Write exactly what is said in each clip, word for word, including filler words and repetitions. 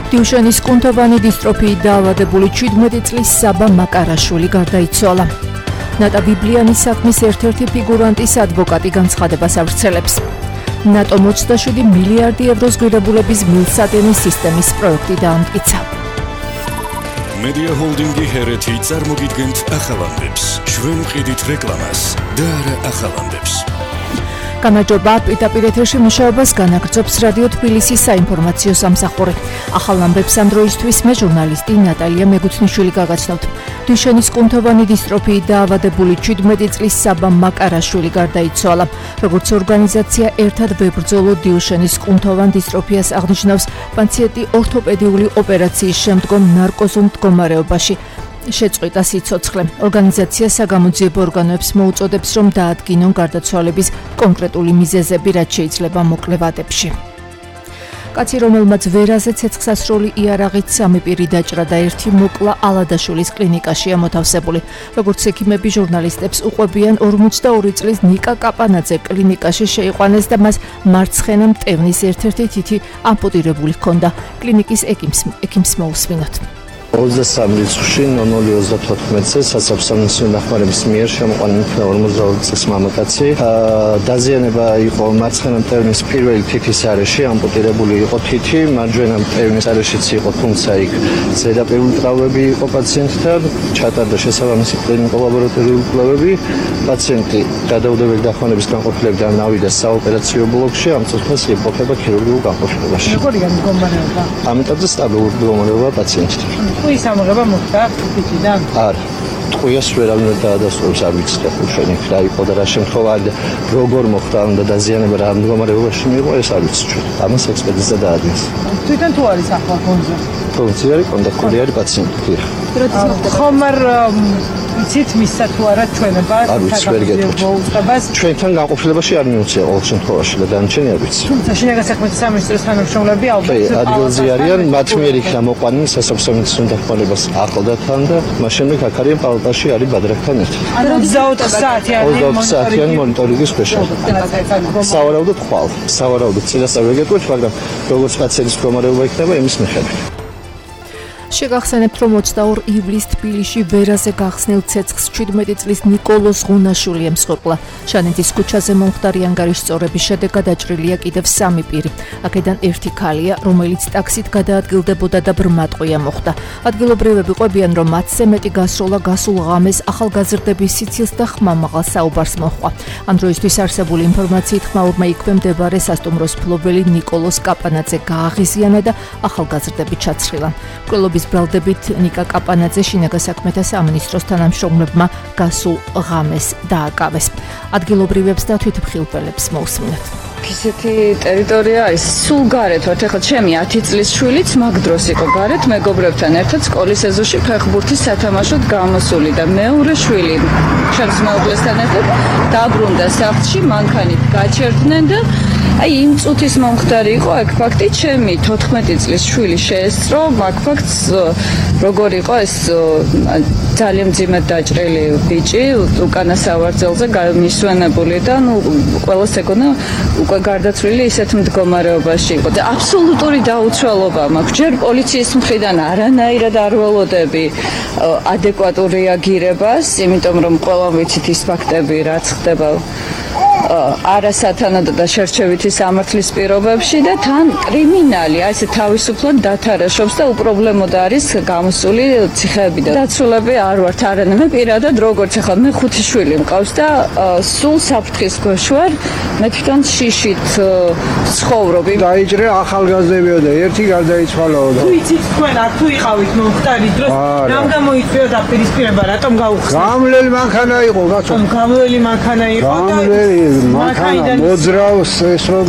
დიუშენის კუნთოვანი დისტროფიით დაავადებული შვიდმეტი წლის საბა მაკარაშვილი გარდაიცვალა. ნატა ბიბლიანის საქმის ერთ-ერთი ფიგურანტის ადვოკატი განცხადებას ავრცელებს. ნატომ ოცდაშვიდი მილიარდი ევროს ღირებულების მილსადენის სისტემის პროექტი დაამტკიცა. Media Holding-ი ჰერეთი წარმოგიდგენთ ახალამდებს. ჩვენ ვყიდით რეკლამას და არა ახალამდებს. გამარჯობა, პირდაპირ ეთერში მუშაობას განაგრძობს რადიო თბილისის საინფორმაციო სამსახური. ახალამდებს ამ დროისთვის მე ჟურნალისტი ნატალია მეგუთნიშვილი გაგაცნობთ. დიუშენის კუნთოვანი დისტროფიით დაავადებული შვიდმეტი წლის საბა მაკარაშვილი გარდაიცვალა. როგორც ორგანიზაცია ერთად ვებრძოლო დიუშენის კუნთოვან დისტროფიას აღნიშნავს, პაციენტი ორთოპედიული ოპერაციის შემდგომ ნარკოზულ მდგომარეობაში შეწყვიტა სიცოცხლე. ორგანიზაცია საგამოძიებო ორგანოებს მოუწოდებს, რომ დაადგინონ გარდაცვალების კონკრეტული მიზეზები, რაც შეიძლება მოკლე ვადებში. კაცი, რომელმაც ვერაზე ცეცხლსასროლი იარაღით სამი პირი დაჭრა და ერთი მოკლა ალადაშვილის კლინიკაშია მოთავსებული. როგორც ექიმები ჟურნალისტებს უყვებიან, ორმოცდაორი წლის ნიკა კაპანაძე კლინიკაში შეიყვანეს და მას მარცხენა მტევნის ერთ-ერთი თითი ამპუტირებული ჰქონდა. კლინიკის ექიმს ექიმს მოусმინოთ. ოცდასამი რიცხვში ნოლ ოცდათოთხმეტზე სასაფსამისო დახმარების მიერ შემოყვანილი ორმოცდაორი წლის მამაკაცი დაზიანება იყო მარცხენა მტევნის პირველი თითის არეში, ამპუტირებული იყო თითი, მარჯვენა მტევნის არეშიც იყო, თუმცა იქ ზედაპირული ტრავმები იყო პაციენტთან, ჩატარდა შესაბამისი კლინიკურ-ლაბორატორიული კვლევები. პაციენტი გადაუდებელი დახმარების განყოფილებიდან ავიდა საოპერაციო ბლოკში, ამ წუთას იმყოფება ქირურგიულ განყოფილებაში. როგორია მდგომარეობა? ამ ეტაპზე სტაბილური მდგომარეობა პაციენტთან. ტყუის ამოღება მოხდა თითიდან? არა. ტყუიას ვერავინ არ დაადასტურებს, არ ვიცი ხელი რა იყო და რა შემთხვევაა, როგორ მოხდა და დაზიანება რა მდგომარეობაში მიიღო, ეს არ ვიცი ჩვენ. ამას ექსპერტიზა დაადგინეს. თვითონ თუ არის ახლა ფონზე? ფონზე არის კონტაქტური არის პაციენტი. ხომ არ იცით მისცა თუ არა ჩვენება საუბრობას? ჩვენთან განყოფილებაში არ მიუწია ყოველ შემთხვევაში და დანარჩენი არ ვიცი. თუმცა შინაგან საქმეთა სამინისტროს თანამშრომლები ალბათ ადგილზე არიან, მათ მიერ იქნა მოყვანილი სასაფსამისო დახმარებას ახლდათან და მას შემდეგ აქ არიან პალატაში არის ბადრაკთან ერთად. ოცდაოთხ საათიანი მონიტორინგის ქვეშ. სავარაუდოდ ხვალ, სავარაუდოდ წინასწარ ვეგეტყვით, მაგრამ როგორც პაციენტის მდგომარეობა იქნება იმის მიხედვით. შეგახსენებთ, რომ ოცდაორ ივლისს თბილისში ვერაზე გახსნილ ცეცხლს შვიდმეტი წლის ნიკოლოზ ღუნაშვილი ემსხვერპლა. შანეთის ქუჩაზე მომხდარი ანგარიშის სწორების შედეგად დაჭრილია კიდევ სამი პირი. აქედან ერთი ქალია, რომელიც ტაქსით გადაადგილდებოდა და ბრმატყვია მოხდა. ადგილობრივები ყვებიან, რომ მათზე მეტი გასროლა გასულ ღამეს ახალგაზრდების სიცილს და ხმამაღალ საუბარს მოჰყვა. ამ დროისთვის არსებული ინფორმაციით ხმაურმა იქვე მდებარე სასტუმროს მფლობელი ნიკოლოზ კაპანაძე გააღიზიანა და ახალგაზრდები ჩაცხრილა. მკვლელობის ბრალდებით ნიკა კაპანაძე შინაგან საქმეთა სამინისტროს თანამშრომლებმა გასულ ღამეს დააკავეს. ადგილობრივებს და თვითმხილველებს მოусმინოთ. ისეთი ტერიტორია არის სულ გარეთ ვართ, ახლა ჩემი ათი წლის შვილიც მაგ დროს იყო გარეთ მეგობრებთან ერთად სკოლის ეზოში ფეხბურთის სათამაშოდ გამოსული და მეორე შვილი ჩემს მეუღლესთან ერთად დაბრუნდა სახლში, მანქანით გაჩერდნენ და აი იმ წუთის მომხდარი იყო ეგ ფაქტი, ჩემი თოთხმეტი წლის შვილი შეესწრო მაგ ფაქტს, როგორ იყო ეს ძალიან მძიმედ დაჭრილი ბიჭი უკანა სავარძელზე გამისვენებული და ნუ ყველას ეგონა უკვე გარდაცვლილი ისეთ მდგომარეობაში იყო და აბსოლუტური დაუცველობა მაქვს. ჯერ პოლიციის მხრიდან არანაირად არ ველოდები ადეკვატურ რეაგირებას, იმიტომ რომ ყველა ვიცით ის ფაქტები რაც ხდება არასათანადო და შერჩევითი სამართლის პირობებში და თან კრიმინალი აი ესე თავისუფლად დათარაშობს და უპრობლემოდ არის გამოსული ციხეები და დაცულები არ ვართ არანა მე პირადად როგორც ახლა მე ხუთი შვილი მყავს და სულ საფრთხის ქვეშ ვარ მე თვითონ შიშით ცხოვრობ დაიჭრა ახალგაზრდებიო და ერთი გარდაიცვალაო და თუ იცით თქვენ აქ თუ იყავით მომხდარი დროს რამ გამოიწვია დაპირისპირება რატომ გაუხსნით გამლელი მანქანა იყო კაცო გამლელი მანქანა იყო და მანქანა მოძრავს ეს რო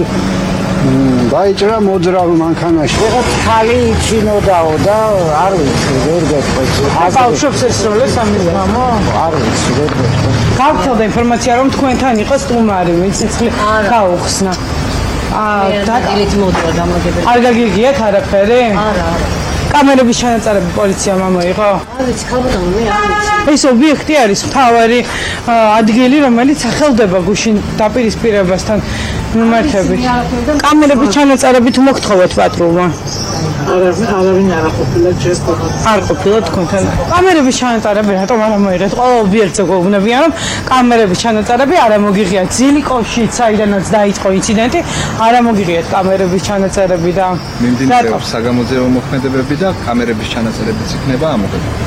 დაიჭრა მოძრავ მანქანაში. ეხლა ხალი იცინოდაო და არ ვიცი ვერ გეტყვი. ბავშვებს ესროლეს ამის გამო? არ ვიცი ვერ გეტყვი. გავრცელდა ინფორმაცია რომ თქვენთან იყო სტუმარი, ვინც ციხლი გაუხსნა. აა დაგილით მოდრა დამაგებელი. არ გაგიგიათ არაფერი? არა, არა. კამერების ჩანაწარები პოლიციამ ამოიღო? არ ვიცი, ხალხთან მე არ ვიცი. ეს ობიექტი არის მთავარი ადგილი, რომელიც ახელდება გუშინ დაპირისპირებასთან მიმართებით. კამერების ჩანაწარებით მოგთხოვეთ პატრულმა. არა არავინ არ ყოფილა ჯერ არ ყოფილა თქვენთან კამერების ჩანაწარები რატომ არ მოერეთ ყველა ობიექტზე გვეუბნებიან რომ კამერების ჩანაწარები არ მოგიღიათ ძილი კოშკით საიდანაც დაიწყო ინციდენტი არ მოგიღიათ კამერების ჩანაწარები და მიმდინარეობს საგამოძიებო მოქმედებები და კამერების ჩანაწერებიც იქნება ამოღებული.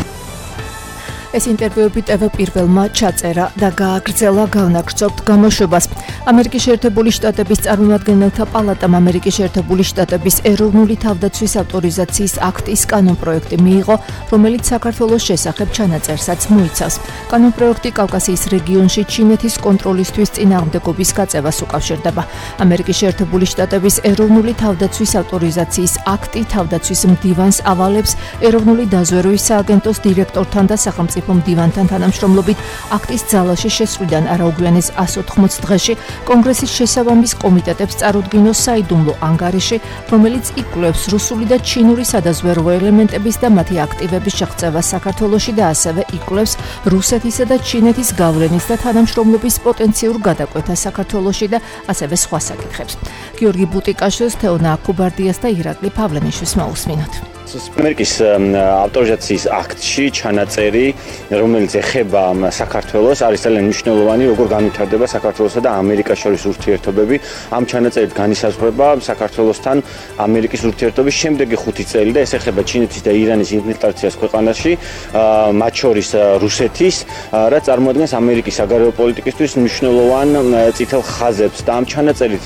ეს ინტერვიუები ტევ პირველმა ჩაწერა და გააგრძელა გავნაგრძობთ გამოშვებას. ამერიკის შეერთებული შტატების წარმომადგენელთა პალატამ ამერიკის შეერთებული შტატების ეროვნული თავდაცვის ავტორიზაციის აქტის კანონპროექტი მიიღო, რომელიც საქართველოს შესახებ ჩანაწერსაც მოიცავს. კანონპროექტი კავკასიის რეგიონში ჩინეთის კონტროლისთვის წინააღმდეგობის გაწევას უკავშირდება. ამერიკის შეერთებული შტატების ეროვნული თავდაცვის ავტორიზაციის აქტი თავდაცვის მდივანს ავალებს ეროვნული დაზვერვის სააგენტოს დირექტორთან და სახელმწიფო მდივანთან თანამშრომლობით აქტის ძალაში შესვლიდან არაუგვიანეს εκατს ოთხმოცი დღეში კონგრესის შესაბამის კომიტეტებს წარუდგინოს საიდუმლო ანგარიში, რომელიც იკვლევს რუსული და ჩინური სადაზვერვო ელემენტების და მათი აქტივების შეღწევას საქართველოში და ასევე იკვლევს რუსეთისა და ჩინეთის გავლენის და თანამშრომლობის პოტენციურ გადაკვეთას საქართველოში და ასევე სხვა საკითხებს. გიორგი ბუტიკაშვილს, თეონა აქუბარდიას და ირაკლი პავლენიშვილს მოусმინოთ. ამერიკის ავტორიზაციის აქტში ჩანაწერი, რომელიც ეხება საქართველოს, არის ძალიან მნიშვნელოვანი, როგორ განვითარდება საქართველოსა და ამერიკას შორის ურთიერთობები. ამ ჩანაწერით განისაზღვრება საქართველოსთან ამერიკის ურთიერთობის შემდეგი ხუთი წელი და ეს ეხება ჩინეთის და ირანის ინფილტრაციას ქვეყანაში, მათ შორის რუსეთის, რაც წარმოადგენს ამერიკის საგარეო პოლიტიკისთვის მნიშვნელოვან წითელ ხაზებს და ამ ჩანაწერით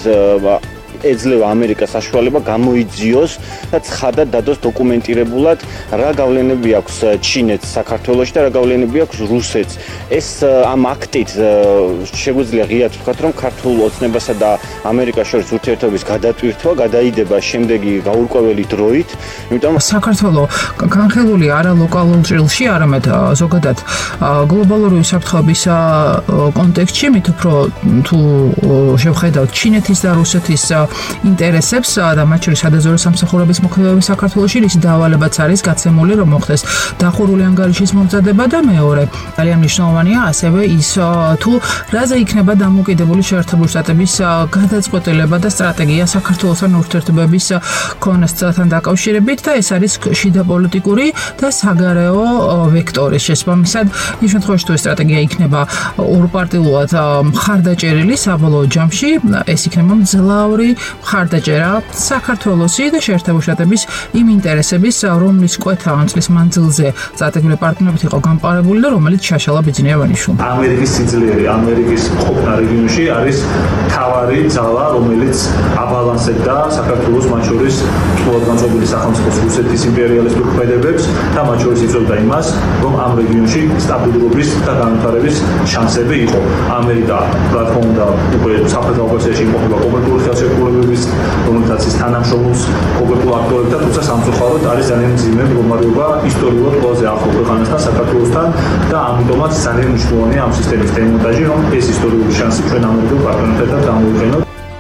ეძლევა ამერიკას საშუალება გამოიძიოს და ცხადად დადოს დოკუმენტირებულად რა გავლენები აქვს ჩინეთს საქართველოში და რა გავლენები აქვს რუსეთს. ეს ამ აქტით შეგვიძლია ღიად ვთქვათ, რომ ქართულ ოცნებასა და ამერიკას შორის ურთიერთობის გადატვირთვა გადაიდება შემდეგი გაურკვეველი დროით, იმიტომ საქართველოს განხილული არა ლოკალურ ჭრილში, არამედ ზოგადად გლობალური უსაფრთხოების კონტექსტში, მით უფრო თუ შევხედავთ ჩინეთის და რუსეთის ინტერესებს და მათ შორის სადაზვერვო სამსახურების მოქმედებები საქართველოში, რის დავალებაც არის გაცემული, რომ მოხდეს დახურული ანგარიშის მომზადება და მეორე ძალიან მნიშვნელოვანია ასევე ის თუ რაზე იქნება დამოუკიდებელი შეერთებული შტატების გადაწყვეტილება და სტრატეგია საქართველოსთან ურთიერთობების კონსტრუქციასთან დაკავშირებით და ეს არის შიდა პოლიტიკური და საგარეო ვექტორი. შესაბამისად, იმ შემთხვევაში თუ ეს სტრატეგია იქნება ორპარტიულად მხარდაჭერილი საბოლოო ჯამში, ეს იქნება მძლავრი მხარდაჭერა საქართველოსი და შეერთებული შტატების იმ ინტერესების, რომლის კვეთა ამ წლის მანძილზე სტრატეგიული პარტნიორობით იყო გამყარებული და რომელიც შაშალა ბიძინეევანიშვილი. ამერიკის სიძლიერე, ამერიკის ყოფნა რეგიონში არის თავარი ძალა, რომელიც აბალანსებდა საქართველოს მათ შორის თულად განწყობილი სახელმწიფოს რუსეთის იმპერიალისტურ ქმედებებს და მათ შორის იწვევდა იმას, რომ ამ რეგიონში სტაბილურობის და განვითარების შანსები იყო. ამერიკა, რა თქმა უნდა, უკვე საფრთხეობაში იმყოფება კომერციული ხელშეკრულებების, რომელთაც ის თანამშრომლობს კონკრეტულ აქტოებთან, თუმცა სამწუხაროდ არის ძალიან მძიმე მდგომარეობა ისტორიულად ყველაზე ახლო ქვეყანასთან, საქართველოსთან და ამიტომაც ძალიან მნიშვნელოვანია ამ სისტემის დემონტაჟი, რომ ეს ისტორიული შანსი ჩვენ ამერიკულ პარტნიორებთან გამოვიყენოთ.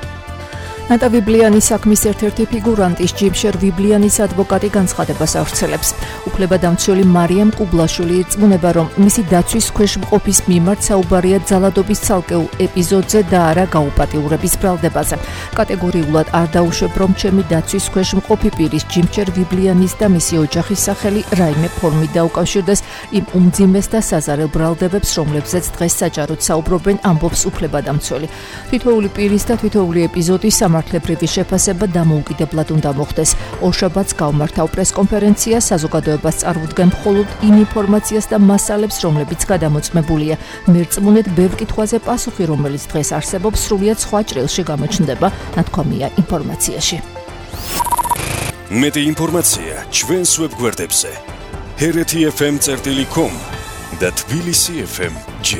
ნატა ვიბლიანის საქმის ერთ-ერთი ფიგურანტის ჯიმშერ ვიბლიანის ადვოკატი განცხადებას ავრცელებს. უფლებადამცველი მარიამ კუბლაშვილი ირწმუნება, რომ მისი დაცვის ქვეშ მყოფის მიმართ საუბარია ძალადობის ცალკეულ ეპიზოდზე და არა გაუპატიურების ბრალდებაზე. კატეგორიულად არ დაუშვებ, რომ ჩემი დაცვის ქვეშ მყოფი პირის ჯიმშერ ვიბლიანის და მისი ოჯახის სახელი რაიმე ფორმით დაუკავშირდეს იმ უმძიმეს და საზარელ ბრალდებებს, რომლებზეც დღეს საჯაროდ საუბრობენ, ამბობს უფლებადამცველი. თითოეული პირის და თითოეული ეპიზოდის სამართლებრივი შეფასება დამოუკიდებლად უნდა მოხდეს. ორშაბათს გავმართავ პრესკონფერენცია, საზოგადოებას წარუდგენ მხოლოდ იმ ინფორმაციას და მასალებს, რომლებიც გადამოწმებულია. მერწმუნეთ ბევრ კითხვაზე პასუხი, რომელიც დღეს არსებობს, სრულიად სხვა ჭრილში გამოჩნდება, ნათქვამია ინფორმაციაში. მეტი ინფორმაცია ჩვენს ვებგვერდებზე ჰერეთი ეფ ემ წერტილი კომ და თბილისი ეფ ემ ჯი.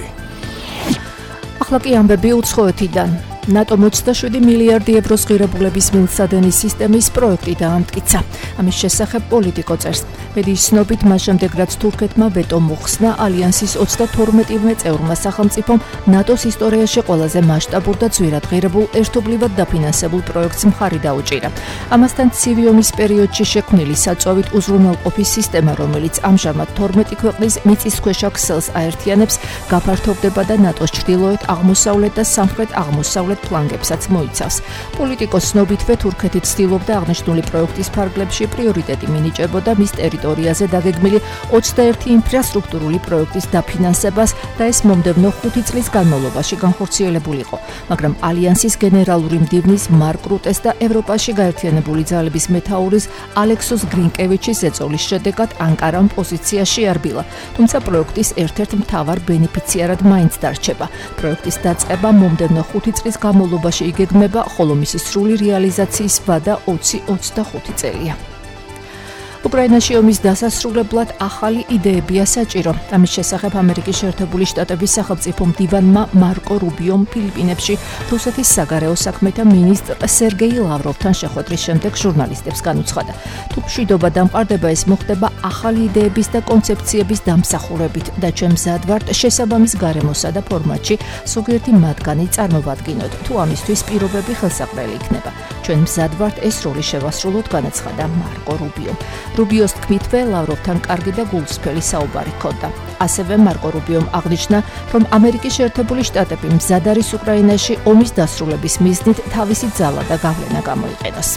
ახლა კი ამბები უცხოეთიდან. ნატომ ოცდაშვიდი მილიარდი ევროს ღირებულების მილსადენის სისტემის პროექტი დაამტკიცა. ამის შესახებ პოლიტიკო წერს. მედიის ცნობით, მას შემდეგ რაც თურქეთმა ვეტო მოხსნა, ალიანსის ოცდათორმეტივე წევრმა სახელმწიფომ ნატოს ისტორიაში ყველაზე მასშტაბურ და ძვირად ღირებულ ერთობლივად დაფინანსებულ პროექტს მხარი დაუჭირა. ამასთან ცივი ომის პერიოდში შექმნილი საწვავით უზრუნველყოფის სისტემა, რომელიც ამჟამად თორმეტი ქვეყნის მიწისქვეშა ქსელს აერთიანებს, გაფართოვდება და ნატოს ჩრდილოეთ, აღმოსავლეთ და სამხრეთ აღმოსავლეთ იმედ ფლანგებსაც მოიცავს. პოლიტიკოს ცნობითვე თურქეთი ცდილობდა აღნიშნული პროექტის ფარგლებში პრიორიტეტი მინიჭებოდა მის ტერიტორიაზე დაგეგმილი ოცდაერთი ინფრასტრუქტურული პროექტის დაფინანსებას და ეს მომდევნო ხუთი წლის განმავლობაში განხორციელებულიყო, მაგრამ ალიანსის გენერალური მდივნის მარკ რუტეს და ევროპაში გაერთიანებული ძალების მეთაურის ალექსოს გრინკევიჩის ზეწოლის შედეგად ანკარამ პოზიციაში არბილა, თუმცა პროექტის ერთ-ერთ მთავარ ბენეფიციარად მაინც დარჩება. პროექტის დაწყება მომდევნო ხუთი წლის განმავლობაში იგეგმება, ხოლო მისი სრული რეალიზაციის ვადა ოცი ოცდახუთი წელია. უკრაინაში ომის დასასრულებლად ახალი იდეებია საჭირო. ამის შესახებ ამერიკის შეერთებული შტატების სახელმწიფო მდივანმა მარკო რუბიომ ფილიპინებში რუსეთის საგარეო საქმეთა მინისტრ სერგეი ლავროვთან შეხვედრის შემდეგ ჟურნალისტებს განუცხადა. თუ მშვიდობა დამყარდება, ეს მოხდება ახალი იდეების და კონცეფციების დამსახურებით და ჩვენ მზად ვართ შესაბამის გარემოსა და ფორმატში ზოგიერთი მათგანი წარმოვადგინოთ, თუ ამისთვის პირობები ხელსაყრელი იქნება. ჩვენ მზად ვართ ეს როლი შევასრულოთ, განაცხადა მარკო რუბიომ. რუბიოს თქმითვე ლავროვთან კარგი და გულწრფელი საუბარი ჰქონდა. ასევე მარკო რუბიომ აღნიშნა, რომ ამერიკის შეერთებული შტატები მზად არის უკრაინაში ომის დასრულების მიზნით თავისი ძალა და გავლენა გამოიყენოს.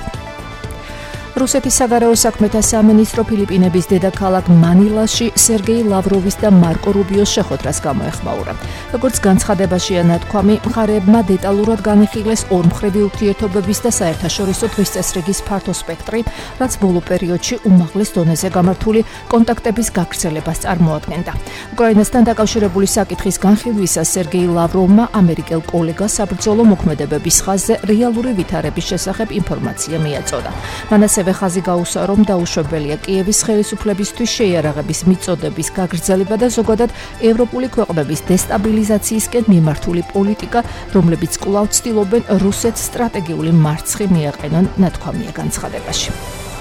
რუსეთის საგარეო საქმეთა სამინისტრო ფილიპინების დედაქალაქ მანილაში სერგეი ლავროვის და მარკო რუბიოს შეხვედრას გამოეხმაურა. როგორც განცხადებაშია ნათქვამი, მხარეებმა დეტალურად განიხილეს ორმხრივი ურთიერთობების და საერთაშორისო თვისწესრიგის ფართო სპექტრი, რაც ბოლო პერიოდში უმაღლეს დონეზე გამართული კონტაქტების გაგრძელებას წარმოადგენდა. უკრაინასთან დაკავშირებული საკითხის განხილვისას სერგეი ლავროვმა ამერიკელ კოლეგას საბრძოლო მოქმედებების ხაზზე რეალური ვითარების შესახებ ინფორმაცია მიაწოდა. მან ასევე ხაზი გაუსვა, რომ დაუშვებელია კიევის ხელისუფლებისთვის შეიარაღების მიწოდების გაგრძელება და ზოგადად ევროპული ქვეყნების დესტაბილიზაციისკენ მიმართული პოლიტიკა, რომლებიც კვლავ ცდილობენ რუსეთს სტრატეგიული მარცხი მიაყენონ, ნათქვამია განცხადებაში.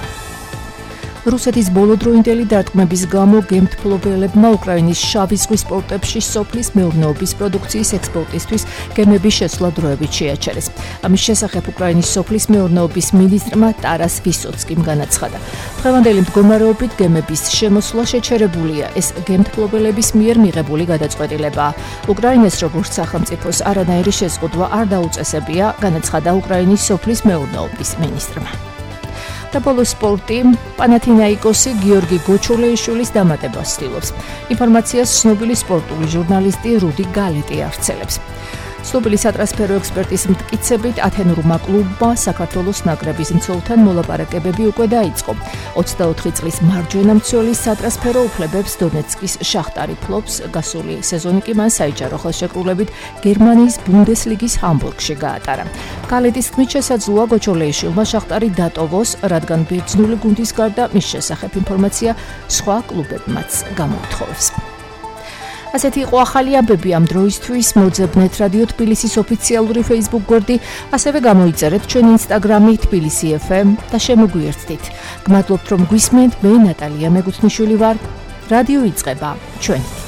რუსეთის ბოლოდროინდელი დარტყმების გამო გემთმფლობელებმა უკრაინის შავი ზღვის პორტებში სოფლის მეურნეობის პროდუქციის ექსპორტისთვის გემების შეცვლა დროებით შეაჩერეს. ამის შესახებ უკრაინის სოფლის მეურნეობის მინისტრმა ტარას ვისოცკიმ განაცხადა. დღევანდელი მდგომარეობით გემების შემოსვლა შეჩერებულია. ეს გემთმფლობელების მიერ მიღებული გადაწყვეტილებაა. უკრაინას როგორც სახელმწიფოს არანაირი შეზღუდვა არ დაუწესებია, განაცხადა უკრაინის სოფლის მეურნეობის მინისტრმა. და ბოლო სპორტი, პანათინაიკოსი გიორგი გოჩოლეიშვილის დამატებას ცდილობს. ინფორმაციას ცნობილი სპორტული ჟურნალისტი რუდი გალეტი ავრცელებს. ცნობილი სატრანსფერო ექსპერტის მტკიცებით, ათენურმა კლუბმა საქართველოს ნაკრების მცველთან მოლაპარაკებები უკვე დაიწყო. ოცდაოთხი წლის მარჯვენა მცველის სატრანსფერო უფლებებს დონეცკის შახტარი ფლობს, გასული სეზონი კი მან საიჯარო ხელშეკრულებით გერმანიის ბუნდესლიგის ჰამბურგში გაატარა. გალეტის თქმით, შესაძლოა გოჩოლეიშვილმა შახტარი დატოვოს, რადგან ბერძნული გუნდის გარდა მის შესახებ ინფორმაცია სხვა კლუბებმაც გამოითხოვებს. ასეთი იყო ახალი ამბები ამ დროისთვის. მოძებნეთ რადიო თბილისის ოფიციალური Facebook გვერდი, ასევე გამოიწერეთ ჩვენ Instagram-ი თბილისი ეფ ემ და შემოგვიერთდით. გმადლობთ რომ გვისმენთ, მე ნატალია მეგუთნიშვილი ვარ. რადიო იწყება ჩვენი.